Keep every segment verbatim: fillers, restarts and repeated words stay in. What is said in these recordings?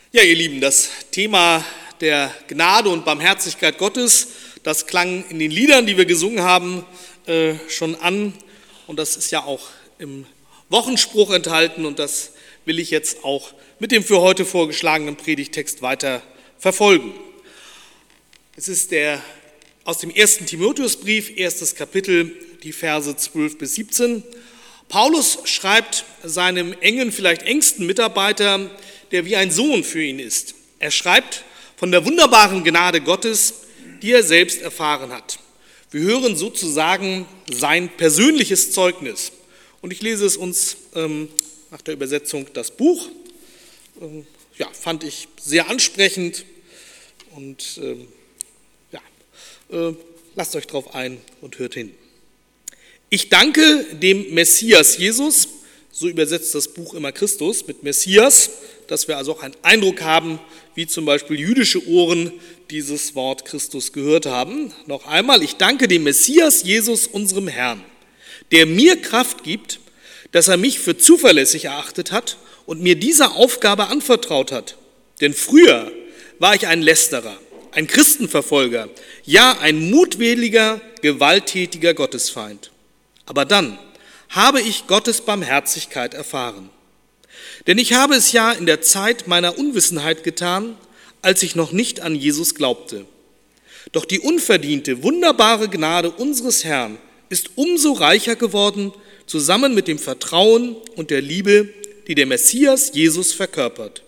Ja, ihr Lieben, das Thema der Gnade und Barmherzigkeit Gottes, das klang in den Liedern, die wir gesungen haben, äh, schon an. Und das ist ja auch im Wochenspruch enthalten. Und das will ich jetzt auch mit dem für heute vorgeschlagenen Predigttext weiter verfolgen. Es ist der aus dem ersten Timotheusbrief, erstes Kapitel, die Verse zwölf bis siebzehn. Paulus schreibt seinem engen, vielleicht engsten Mitarbeiter, der wie ein Sohn für ihn ist. Er schreibt von der wunderbaren Gnade Gottes, die er selbst erfahren hat. Wir hören sozusagen sein persönliches Zeugnis. Und ich lese es uns ähm, nach der Übersetzung das Buch. Ähm, ja, fand ich sehr ansprechend. Und ähm, ja, äh, lasst euch drauf ein und hört hin. Ich danke dem Messias Jesus, so übersetzt das Buch immer Christus mit Messias, dass wir also auch einen Eindruck haben, wie zum Beispiel jüdische Ohren dieses Wort Christus gehört haben. Noch einmal, ich danke dem Messias Jesus, unserem Herrn, der mir Kraft gibt, dass er mich für zuverlässig erachtet hat und mir diese Aufgabe anvertraut hat. Denn früher war ich ein Lästerer, ein Christenverfolger, ja ein mutwilliger, gewalttätiger Gottesfeind. Aber dann habe ich Gottes Barmherzigkeit erfahren. Denn ich habe es ja in der Zeit meiner Unwissenheit getan, als ich noch nicht an Jesus glaubte. Doch die unverdiente, wunderbare Gnade unseres Herrn ist umso reicher geworden, zusammen mit dem Vertrauen und der Liebe, die der Messias Jesus verkörpert.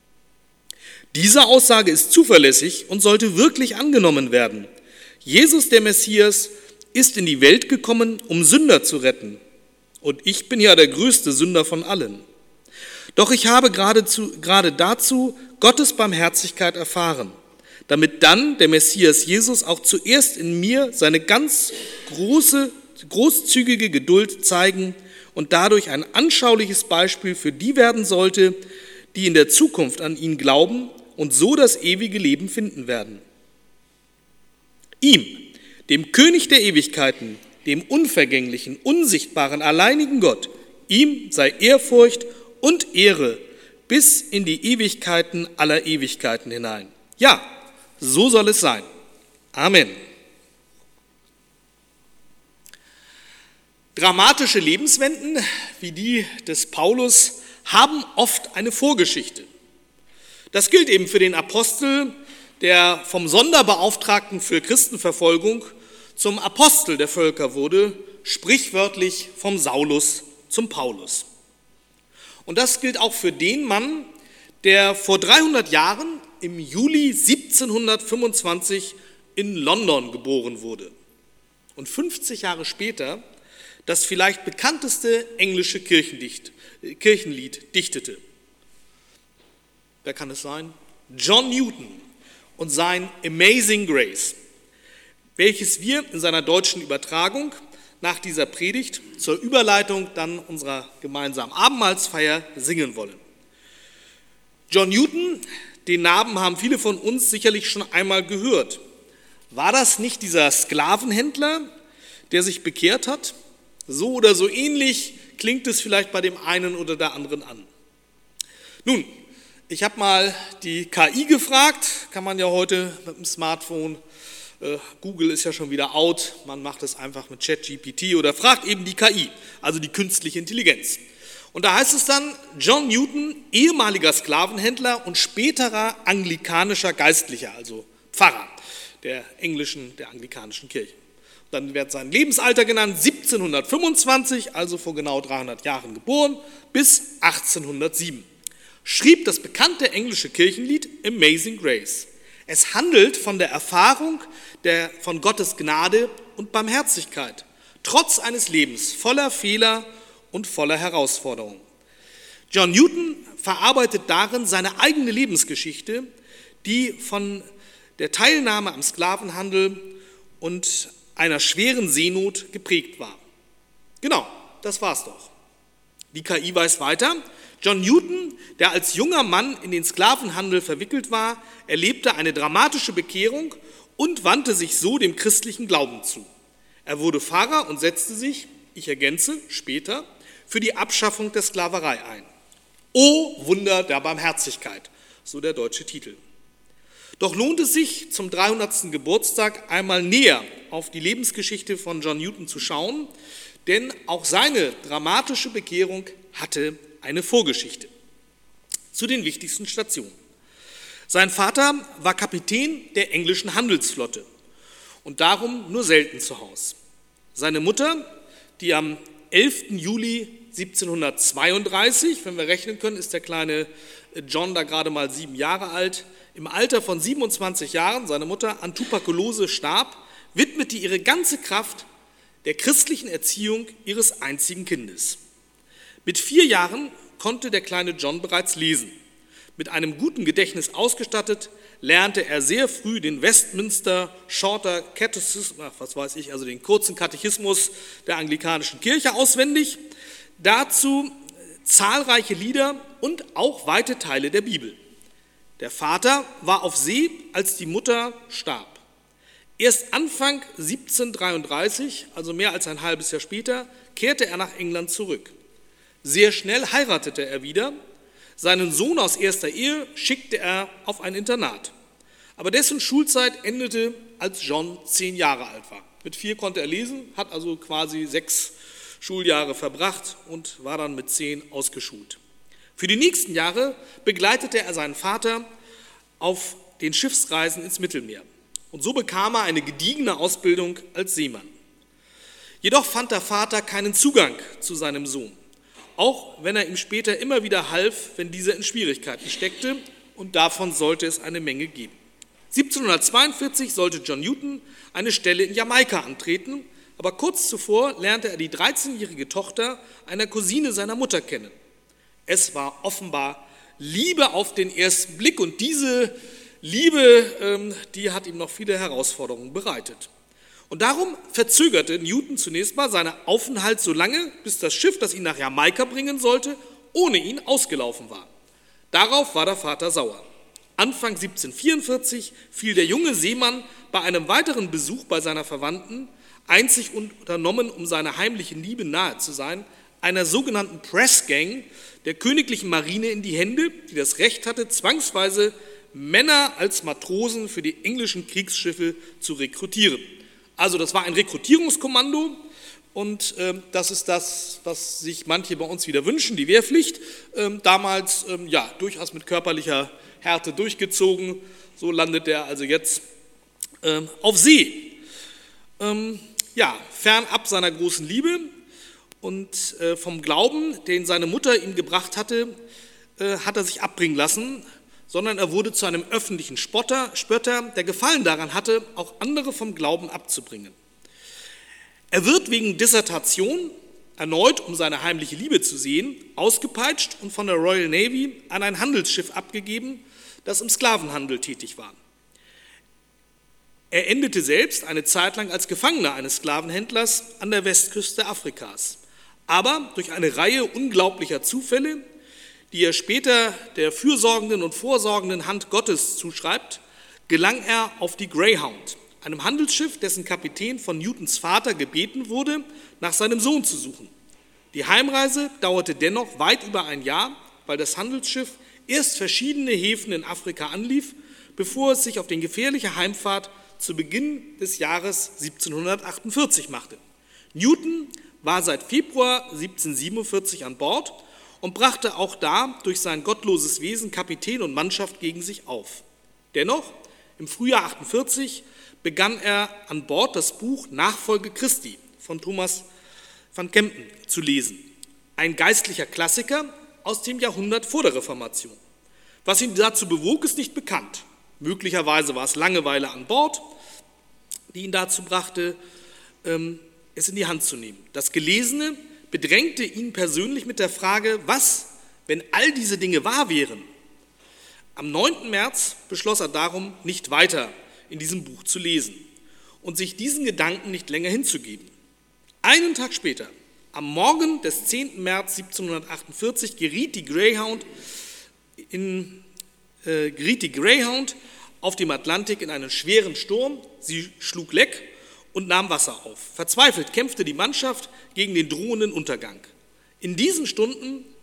Diese Aussage ist zuverlässig und sollte wirklich angenommen werden. Jesus, der Messias, ist in die Welt gekommen, um Sünder zu retten. Und ich bin ja der größte Sünder von allen. Doch ich habe geradezu, gerade dazu Gottes Barmherzigkeit erfahren, damit dann der Messias Jesus auch zuerst in mir seine ganz große, großzügige Geduld zeigen und dadurch ein anschauliches Beispiel für die werden sollte, die in der Zukunft an ihn glauben und so das ewige Leben finden werden. Ihm, dem König der Ewigkeiten, dem unvergänglichen, unsichtbaren, alleinigen Gott, ihm sei Ehrfurcht und Ehre bis in die Ewigkeiten aller Ewigkeiten hinein. Ja, so soll es sein. Amen. Dramatische Lebenswenden wie die des Paulus haben oft eine Vorgeschichte. Das gilt eben für den Apostel, der vom Sonderbeauftragten für Christenverfolgung zum Apostel der Völker wurde, sprichwörtlich vom Saulus zum Paulus. Und das gilt auch für den Mann, der vor dreihundert Jahren im Juli siebzehnhundertfünfundzwanzig in London geboren wurde und fünfzig Jahre später das vielleicht bekannteste englische Kirchendicht, Kirchenlied dichtete. Wer kann es sein? John Newton und sein Amazing Grace, welches wir in seiner deutschen Übertragung nach dieser Predigt zur Überleitung dann unserer gemeinsamen Abendmahlsfeier singen wollen. John Newton, den Namen haben viele von uns sicherlich schon einmal gehört. War das nicht dieser Sklavenhändler, der sich bekehrt hat? So oder so ähnlich klingt es vielleicht bei dem einen oder der anderen an. Nun, ich habe mal die K I gefragt, kann man ja heute mit dem Smartphone. Google ist ja schon wieder out, man macht es einfach mit ChatGPT oder fragt eben die K I, also die künstliche Intelligenz. Und da heißt es dann, John Newton, ehemaliger Sklavenhändler und späterer anglikanischer Geistlicher, also Pfarrer der englischen, der anglikanischen Kirche. Dann wird sein Lebensalter genannt, siebzehnhundertfünfundzwanzig, also vor genau dreihundert Jahren geboren, bis achtzehnhundertsieben. Schrieb das bekannte englische Kirchenlied Amazing Grace. Es handelt von der Erfahrung der, von Gottes Gnade und Barmherzigkeit, trotz eines Lebens voller Fehler und voller Herausforderungen. John Newton verarbeitet darin seine eigene Lebensgeschichte, die von der Teilnahme am Sklavenhandel und einer schweren Seenot geprägt war. Genau, das war's doch. Die K I weiß weiter. John Newton, der als junger Mann in den Sklavenhandel verwickelt war, erlebte eine dramatische Bekehrung und wandte sich so dem christlichen Glauben zu. Er wurde Pfarrer und setzte sich, ich ergänze, später, für die Abschaffung der Sklaverei ein. O Wunder der Barmherzigkeit, so der deutsche Titel. Doch lohnt es sich, zum dreihundertsten Geburtstag einmal näher auf die Lebensgeschichte von John Newton zu schauen, denn auch seine dramatische Bekehrung hatte eine Vorgeschichte. Zu den wichtigsten Stationen. Sein Vater war Kapitän der englischen Handelsflotte und darum nur selten zu Hause. Seine Mutter, die am elften Juli siebzehnhundertzweiunddreißig, wenn wir rechnen können, ist der kleine John da gerade mal sieben Jahre alt, im Alter von siebenundzwanzig Jahren, seine Mutter an Tuberkulose starb, widmete ihre ganze Kraft der christlichen Erziehung ihres einzigen Kindes. Mit vier Jahren konnte der kleine John bereits lesen. Mit einem guten Gedächtnis ausgestattet, lernte er sehr früh den Westminster Shorter Catechism, ach, was weiß ich, also den kurzen Katechismus der anglikanischen Kirche auswendig, dazu zahlreiche Lieder und auch weite Teile der Bibel. Der Vater war auf See, als die Mutter starb. Erst Anfang siebzehnhundertdreiunddreißig, also mehr als ein halbes Jahr später, kehrte er nach England zurück. Sehr schnell heiratete er wieder. Seinen Sohn aus erster Ehe schickte er auf ein Internat. Aber dessen Schulzeit endete, als John zehn Jahre alt war. Mit vier konnte er lesen, hat also quasi sechs Schuljahre verbracht und war dann mit zehn ausgeschult. Für die nächsten Jahre begleitete er seinen Vater auf den Schiffsreisen ins Mittelmeer. Und so bekam er eine gediegene Ausbildung als Seemann. Jedoch fand der Vater keinen Zugang zu seinem Sohn, auch wenn er ihm später immer wieder half, wenn dieser in Schwierigkeiten steckte, und davon sollte es eine Menge geben. siebzehnhundertzweiundvierzig sollte John Newton eine Stelle in Jamaika antreten, aber kurz zuvor lernte er die dreizehnjährige Tochter einer Cousine seiner Mutter kennen. Es war offenbar Liebe auf den ersten Blick und diese Liebe, die hat ihm noch viele Herausforderungen bereitet. Und darum verzögerte Newton zunächst mal seinen Aufenthalt so lange, bis das Schiff, das ihn nach Jamaika bringen sollte, ohne ihn ausgelaufen war. Darauf war der Vater sauer. Anfang siebzehnhundertvierundvierzig fiel der junge Seemann bei einem weiteren Besuch bei seiner Verwandten, einzig unternommen, um seiner heimlichen Liebe nahe zu sein, einer sogenannten Pressgang der königlichen Marine in die Hände, die das Recht hatte, zwangsweise Männer als Matrosen für die englischen Kriegsschiffe zu rekrutieren. Also das war ein Rekrutierungskommando und äh, das ist das, was sich manche bei uns wieder wünschen, die Wehrpflicht. Ähm, damals ähm, ja durchaus mit körperlicher Härte durchgezogen. So landet er also jetzt ähm, auf See. Ähm, ja, fernab seiner großen Liebe und äh, vom Glauben, den seine Mutter ihm gebracht hatte, äh, hat er sich abbringen lassen, sondern er wurde zu einem öffentlichen Spotter, Spötter, der Gefallen daran hatte, auch andere vom Glauben abzubringen. Er wird wegen Dissertation, erneut um seine heimliche Liebe zu sehen, ausgepeitscht und von der Royal Navy an ein Handelsschiff abgegeben, das im Sklavenhandel tätig war. Er endete selbst eine Zeit lang als Gefangener eines Sklavenhändlers an der Westküste Afrikas. Aber durch eine Reihe unglaublicher Zufälle, die er später der fürsorgenden und vorsorgenden Hand Gottes zuschreibt, gelang er auf die Greyhound, einem Handelsschiff, dessen Kapitän von Newtons Vater gebeten wurde, nach seinem Sohn zu suchen. Die Heimreise dauerte dennoch weit über ein Jahr, weil das Handelsschiff erst verschiedene Häfen in Afrika anlief, bevor es sich auf die gefährliche Heimfahrt zu Beginn des Jahres siebzehnhundertachtundvierzig machte. Newton war seit Februar siebzehnhundertsiebenundvierzig an Bord und brachte auch da durch sein gottloses Wesen Kapitän und Mannschaft gegen sich auf. Dennoch, im Frühjahr achtundvierzig begann er an Bord das Buch Nachfolge Christi von Thomas van Kempen zu lesen, ein geistlicher Klassiker aus dem Jahrhundert vor der Reformation. Was ihn dazu bewog, ist nicht bekannt. Möglicherweise war es Langeweile an Bord, die ihn dazu brachte, es in die Hand zu nehmen. Das Gelesene bedrängte ihn persönlich mit der Frage, was, wenn all diese Dinge wahr wären? Am neunten März beschloss er darum, nicht weiter in diesem Buch zu lesen und sich diesen Gedanken nicht länger hinzugeben. Einen Tag später, am Morgen des zehnten März siebzehnhundertachtundvierzig, geriet die Greyhound, in, äh, geriet die Greyhound auf dem Atlantik in einen schweren Sturm. Sie schlug Leck und nahm Wasser auf. Verzweifelt kämpfte die Mannschaft gegen den drohenden Untergang. In diesen Stunden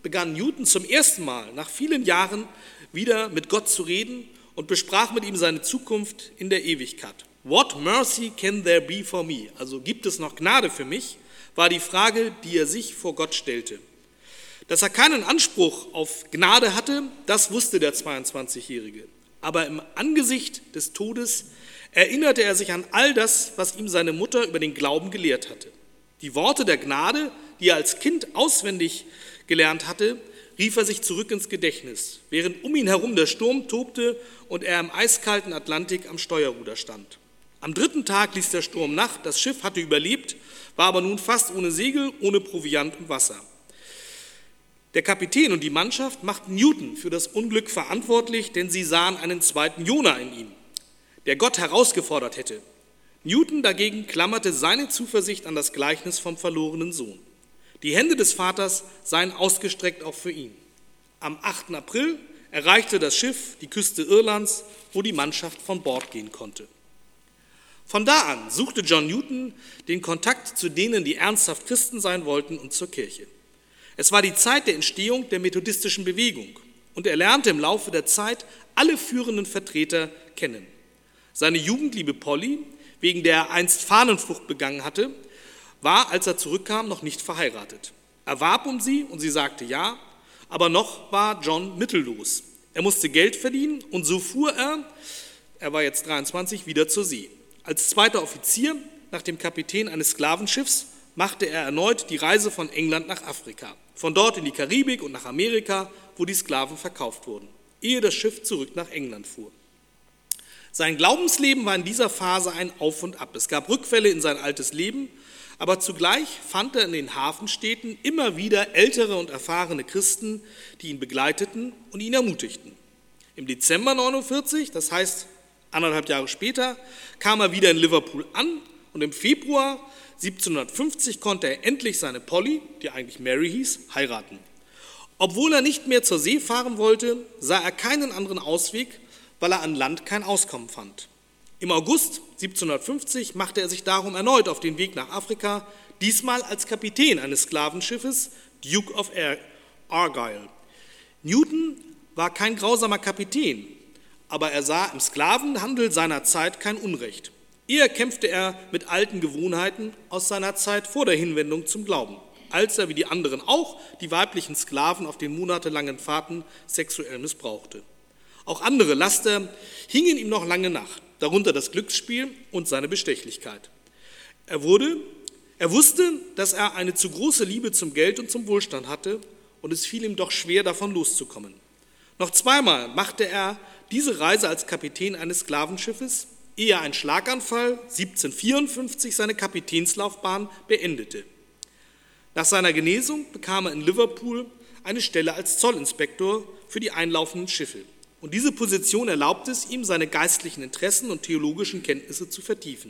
begann Newton zum ersten Mal nach vielen Jahren wieder mit Gott zu reden und besprach mit ihm seine Zukunft in der Ewigkeit. What mercy can there be for me? Also gibt es noch Gnade für mich, war die Frage, die er sich vor Gott stellte. Dass er keinen Anspruch auf Gnade hatte, das wusste der zweiundzwanzigjährige. Aber im Angesicht des Todes erinnerte er sich an all das, was ihm seine Mutter über den Glauben gelehrt hatte. Die Worte der Gnade, die er als Kind auswendig gelernt hatte, rief er sich zurück ins Gedächtnis, während um ihn herum der Sturm tobte und er im eiskalten Atlantik am Steuerruder stand. Am dritten Tag ließ der Sturm nach, das Schiff hatte überlebt, war aber nun fast ohne Segel, ohne Proviant und Wasser. Der Kapitän und die Mannschaft machten Newton für das Unglück verantwortlich, denn sie sahen einen zweiten Jona in ihm, der Gott herausgefordert hätte. Newton dagegen klammerte seine Zuversicht an das Gleichnis vom verlorenen Sohn. Die Hände des Vaters seien ausgestreckt auch für ihn. Am achten April erreichte das Schiff die Küste Irlands, wo die Mannschaft von Bord gehen konnte. Von da an suchte John Newton den Kontakt zu denen, die ernsthaft Christen sein wollten, und zur Kirche. Es war die Zeit der Entstehung der methodistischen Bewegung und er lernte im Laufe der Zeit alle führenden Vertreter kennen. Seine Jugendliebe Polly, wegen der er einst Fahnenflucht begangen hatte, war, als er zurückkam, noch nicht verheiratet. Er warb um sie und sie sagte ja, aber noch war John mittellos. Er musste Geld verdienen und so fuhr er, er war jetzt dreiundzwanzig, wieder zur See. Als zweiter Offizier nach dem Kapitän eines Sklavenschiffs machte er erneut die Reise von England nach Afrika, von dort in die Karibik und nach Amerika, wo die Sklaven verkauft wurden, ehe das Schiff zurück nach England fuhr. Sein Glaubensleben war in dieser Phase ein Auf und Ab. Es gab Rückfälle in sein altes Leben, aber zugleich fand er in den Hafenstädten immer wieder ältere und erfahrene Christen, die ihn begleiteten und ihn ermutigten. Im Dezember neunundvierzig, das heißt anderthalb Jahre später, kam er wieder in Liverpool an und im Februar siebzehnhundertfünfzig konnte er endlich seine Polly, die eigentlich Mary hieß, heiraten. Obwohl er nicht mehr zur See fahren wollte, sah er keinen anderen Ausweg, weil er an Land kein Auskommen fand. Im August siebzehnhundertfünfzig machte er sich darum erneut auf den Weg nach Afrika, diesmal als Kapitän eines Sklavenschiffes, Duke of Argyle. Newton war kein grausamer Kapitän, aber er sah im Sklavenhandel seiner Zeit kein Unrecht. Eher kämpfte er mit alten Gewohnheiten aus seiner Zeit vor der Hinwendung zum Glauben, als er, wie die anderen auch, die weiblichen Sklaven auf den monatelangen Fahrten sexuell missbrauchte. Auch andere Laster hingen ihm noch lange nach, darunter das Glücksspiel und seine Bestechlichkeit. Er wurde, er wusste, dass er eine zu große Liebe zum Geld und zum Wohlstand hatte und es fiel ihm doch schwer, davon loszukommen. Noch zweimal machte er diese Reise als Kapitän eines Sklavenschiffes, ehe ein Schlaganfall siebzehnhundertvierundfünfzig seine Kapitänslaufbahn beendete. Nach seiner Genesung bekam er in Liverpool eine Stelle als Zollinspektor für die einlaufenden Schiffe. Und diese Position erlaubte es ihm, seine geistlichen Interessen und theologischen Kenntnisse zu vertiefen.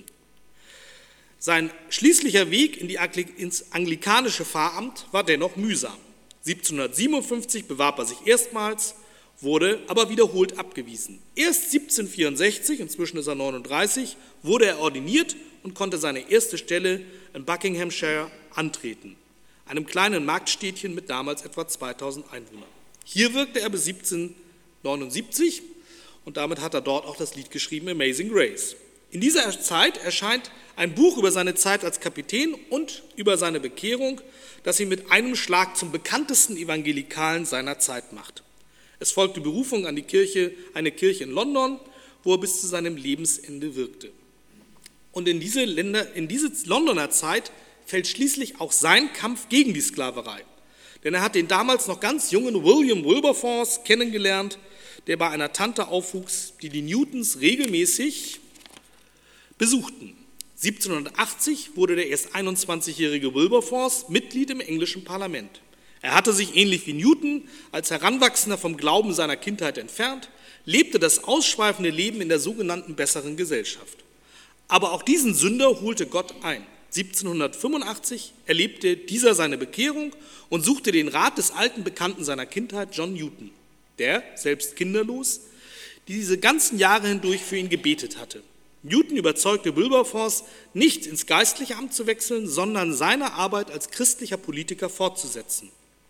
Sein schließlicher Weg in die Angli- ins anglikanische Pfarramt war dennoch mühsam. siebzehnhundertsiebenundfünfzig bewarb er sich erstmals, wurde aber wiederholt abgewiesen. Erst siebzehnhundertvierundsechzig, inzwischen ist er neununddreißig, wurde er ordiniert und konnte seine erste Stelle in Buckinghamshire antreten, einem kleinen Marktstädtchen mit damals etwa zweitausend Einwohnern. Hier wirkte er bis siebzehnhundertneunundsiebzig und damit hat er dort auch das Lied geschrieben, Amazing Grace. In dieser Zeit erscheint ein Buch über seine Zeit als Kapitän und über seine Bekehrung, das ihn mit einem Schlag zum bekanntesten Evangelikalen seiner Zeit macht. Es folgte Berufung an die Kirche, eine Kirche in London, wo er bis zu seinem Lebensende wirkte. Und in diese, Länder, in diese Londoner Zeit fällt schließlich auch sein Kampf gegen die Sklaverei. Denn er hat den damals noch ganz jungen William Wilberforce kennengelernt, der bei einer Tante aufwuchs, die die Newtons regelmäßig besuchten. siebzehnhundertachtzig wurde der erst einundzwanzigjährige Wilberforce Mitglied im englischen Parlament. Er hatte sich ähnlich wie Newton als Heranwachsender vom Glauben seiner Kindheit entfernt, lebte das ausschweifende Leben in der sogenannten besseren Gesellschaft. Aber auch diesen Sünder holte Gott ein. siebzehnhundertfünfundachtzig erlebte dieser seine Bekehrung und suchte den Rat des alten Bekannten seiner Kindheit, John Newton, der, selbst kinderlos, diese ganzen Jahre hindurch für ihn gebetet hatte. Newton überzeugte Wilberforce, nicht ins geistliche Amt zu wechseln, sondern seine Arbeit als christlicher Politiker fortzusetzen.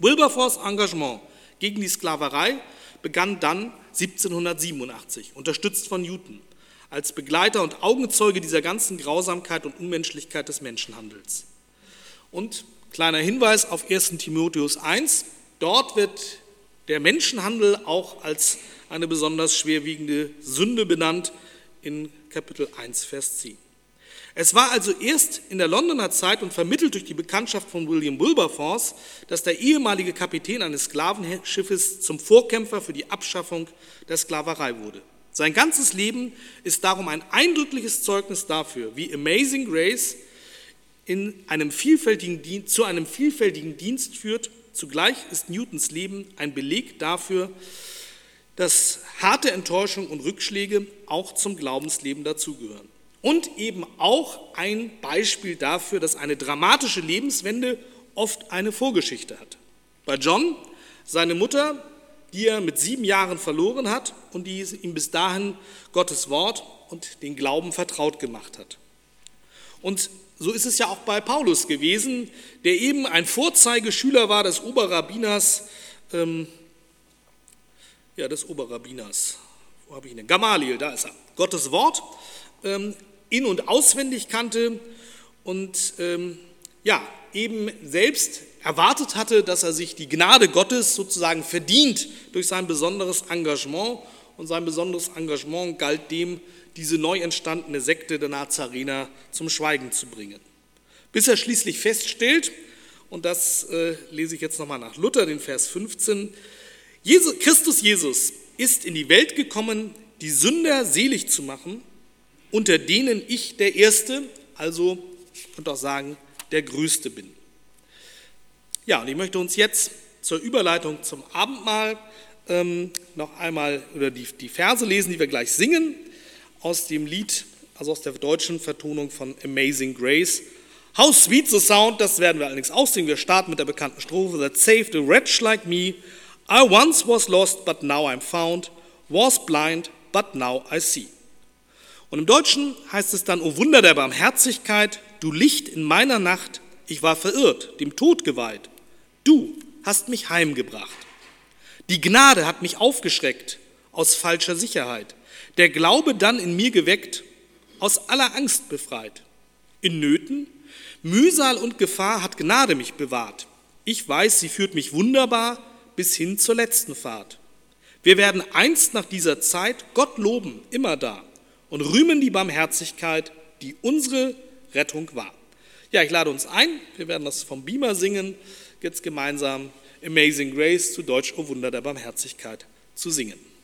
Wilberforce Engagement gegen die Sklaverei begann dann siebzehnhundertsiebenundachtzig, unterstützt von Newton, als Begleiter und Augenzeuge dieser ganzen Grausamkeit und Unmenschlichkeit des Menschenhandels. Und kleiner Hinweis auf ersten Timotheus eins, dort wird der Menschenhandel auch als eine besonders schwerwiegende Sünde benannt in Kapitel eins, Vers zehn. Es war also erst in der Londoner Zeit und vermittelt durch die Bekanntschaft von William Wilberforce, dass der ehemalige Kapitän eines Sklavenschiffes zum Vorkämpfer für die Abschaffung der Sklaverei wurde. Sein ganzes Leben ist darum ein eindrückliches Zeugnis dafür, wie Amazing Grace in einem vielfältigen Dienst, zu einem vielfältigen Dienst führt. Zugleich ist Newtons Leben ein Beleg dafür, dass harte Enttäuschung und Rückschläge auch zum Glaubensleben dazugehören. Und eben auch ein Beispiel dafür, dass eine dramatische Lebenswende oft eine Vorgeschichte hat. Bei John, seine Mutter, die er mit sieben Jahren verloren hat und die ihm bis dahin Gottes Wort und den Glauben vertraut gemacht hat. Und so ist es ja auch bei Paulus gewesen, der eben ein Vorzeigeschüler war des Oberrabbiners, ähm, ja, des Oberrabbiners, wo habe ich ihn denn? Gamaliel, da ist er, Gottes Wort, ähm, in- und auswendig kannte und ähm, ja, eben selbst erwartet hatte, dass er sich die Gnade Gottes sozusagen verdient durch sein besonderes Engagement. Und sein besonderes Engagement galt dem, diese neu entstandene Sekte der Nazarener zum Schweigen zu bringen. Bis er schließlich feststellt, und das äh, lese ich jetzt nochmal nach Luther, den Vers fünfzehn, Jesus, Christus Jesus ist in die Welt gekommen, die Sünder selig zu machen, unter denen ich der Erste, also ich könnte auch sagen, der Größte bin. Ja, und ich möchte uns jetzt zur Überleitung zum Abendmahl ähm, noch einmal oder die, die Verse lesen, die wir gleich singen, aus dem Lied, also aus der deutschen Vertonung von Amazing Grace. How sweet the sound, das werden wir allerdings auch singen. Wir starten mit der bekannten Strophe, that saved a wretch like me. I once was lost, but now I'm found, was blind, but now I see. Und im Deutschen heißt es dann, o Wunder der Barmherzigkeit, du Licht in meiner Nacht, ich war verirrt, dem Tod geweiht. Du hast mich heimgebracht. Die Gnade hat mich aufgeschreckt aus falscher Sicherheit. Der Glaube dann in mir geweckt, aus aller Angst befreit. In Nöten, Mühsal und Gefahr hat Gnade mich bewahrt. Ich weiß, sie führt mich wunderbar bis hin zur letzten Fahrt. Wir werden einst nach dieser Zeit Gott loben, immer da, und rühmen die Barmherzigkeit, die unsere Rettung war. Ja, ich lade uns ein, wir werden das vom Beamer singen, jetzt gemeinsam Amazing Grace, zu Deutsch O Wunder der Barmherzigkeit, zu singen.